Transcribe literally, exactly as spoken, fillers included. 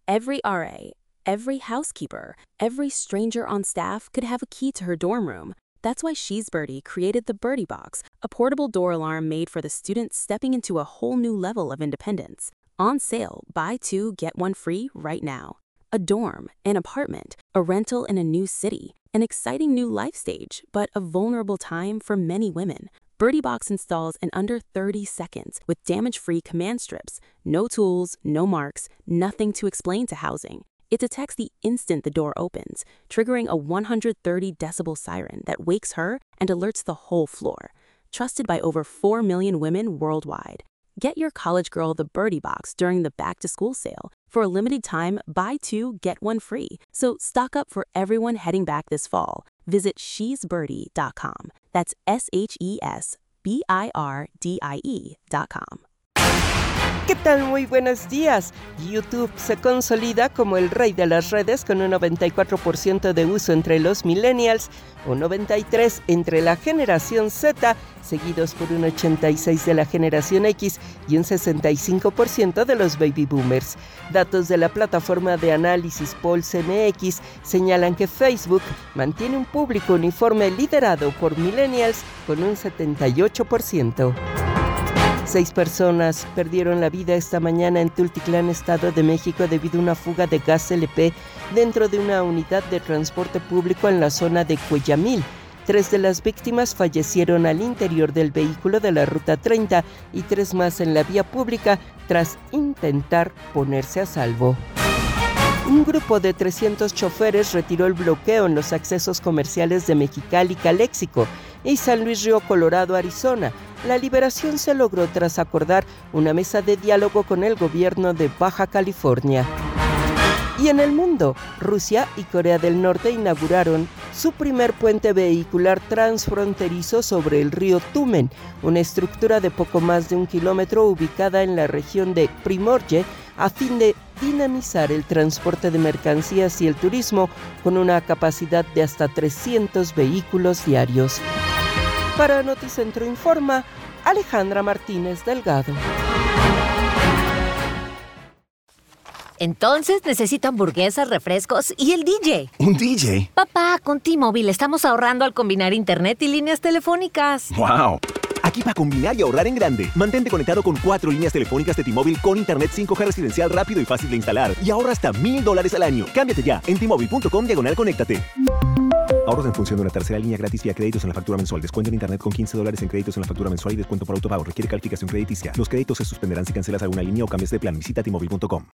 Every R A, every housekeeper, every stranger on staff could have a key to her dorm room. That's why She's Birdie created the Birdie Box, a portable door alarm made for the students stepping into a whole new level of independence. On sale, buy two, get one free right now. A dorm, an apartment, a rental in a new city, an exciting new life stage, but a vulnerable time for many women. Birdie Box installs in under thirty seconds with damage-free command strips. No tools, no marks, nothing to explain to housing. It detects the instant the door opens, triggering a one hundred thirty decibel siren that wakes her and alerts the whole floor. Trusted by over four million women worldwide. Get your college girl the Birdie Box during the back-to-school sale. For a limited time, buy two, get one free. So stock up for everyone heading back this fall. Visit she's birdie dot com. That's S H E S B I R D I E dot com. ¿Qué tal? Muy buenos días. YouTube se consolida como el rey de las redes con un noventa y cuatro por ciento de uso entre los millennials, un noventa y tres por ciento entre la generación Z, seguidos por un ochenta y seis por ciento de la generación X y un sesenta y cinco por ciento de los baby boomers. Datos de la plataforma de análisis Pulse M X señalan que Facebook mantiene un público uniforme liderado por millennials con un setenta y ocho por ciento. Seis personas perdieron la vida esta mañana en Tultitlán, Estado de México, debido a una fuga de gas L P dentro de una unidad de transporte público en la zona de Cuellamil. Tres de las víctimas fallecieron al interior del vehículo de la Ruta treinta y tres más en la vía pública tras intentar ponerse a salvo. Un grupo de trescientos choferes retiró el bloqueo en los accesos comerciales de Mexicali, Caléxico y San Luis Río Colorado, Arizona. La liberación se logró tras acordar una mesa de diálogo con el gobierno de Baja California. Y en el mundo, Rusia y Corea del Norte inauguraron su primer puente vehicular transfronterizo sobre el río Tumen, una estructura de poco más de un kilómetro ubicada en la región de Primorje, a fin de dinamizar el transporte de mercancías y el turismo con una capacidad de hasta trescientos vehículos diarios. Para Noticentro Informa, Alejandra Martínez Delgado. Entonces necesito hamburguesas, refrescos y el D J. ¿Un D J? Papá, con T-Mobile estamos ahorrando al combinar internet y líneas telefónicas. ¡Wow! Aquí para combinar y ahorrar en grande. Mantente conectado con cuatro líneas telefónicas de T-Mobile con internet cinco G residencial rápido y fácil de instalar. Y ahorra hasta mil dólares al año. Cámbiate ya en T-Mobile.com diagonal conéctate. Ahorros en función de una tercera línea gratis vía créditos en la factura mensual. Descuento en internet con quince dólares en créditos en la factura mensual y descuento por autopago. Requiere calificación crediticia. Los créditos se suspenderán si cancelas alguna línea o cambias de plan. Visita T Mobile punto com.